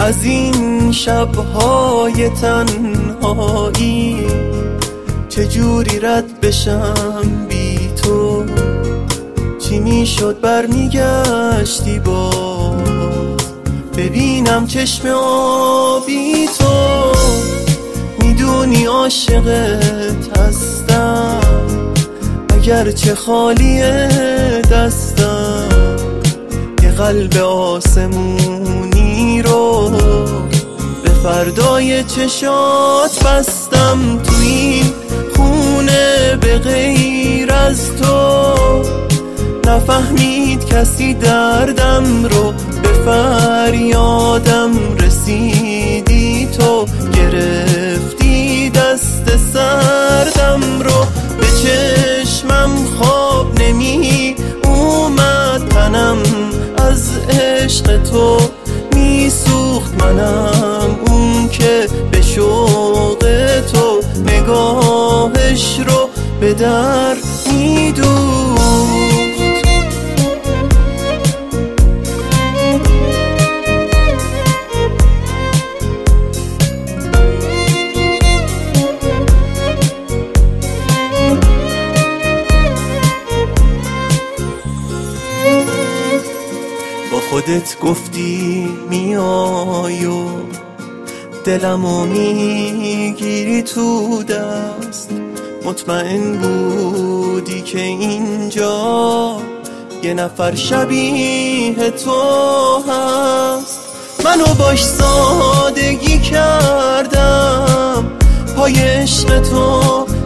از این شب‌های تنهایی چجوری رد بشم بی تو؟ چی میشد برمیگشتی باز ببینم چشم آبی تو؟ میدونی عاشقت هستم اگرچه خالی دستم، یه قلب آسمونی رو به فردای چشات بستم. تو این خونه به غیر از تو نفهمید کسی دردم رو، به فریادم رسیدی تو، گرفتی دست سردم رو. به چشمم خواب نمی اومد، تنم از عشق تو میسوخت، منم اون که به شوق تو نگاهش رو به در میدوخت. با خودت گفتی میای و دلمو میگیری تو دست، مطمئن بودی که اینجا یه نفر شبیه تو هست. منو باش سادگی کردم، پای عشق تو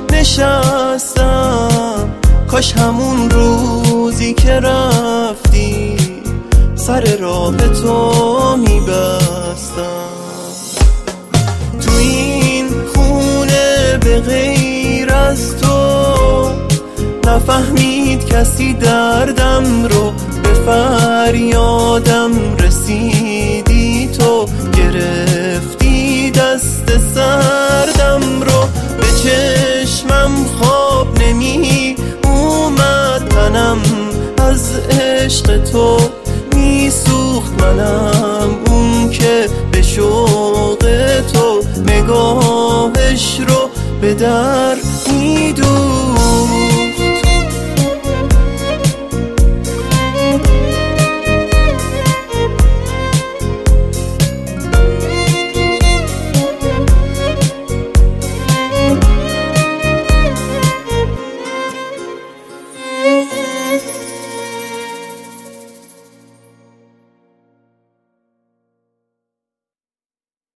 نشستم، کاش همون روزی که رفتی سر راه تو میبستم. تو این خونه به غیر از تو نفهمید کسی دردم رو، به فریادم رسیدی تو، گرفتی دست سردم رو. به چشمم خواب نمی اومد، تنم از عشق تو میسوخت، منم اون که به شوق تو نگاهش رو به در میدوخت.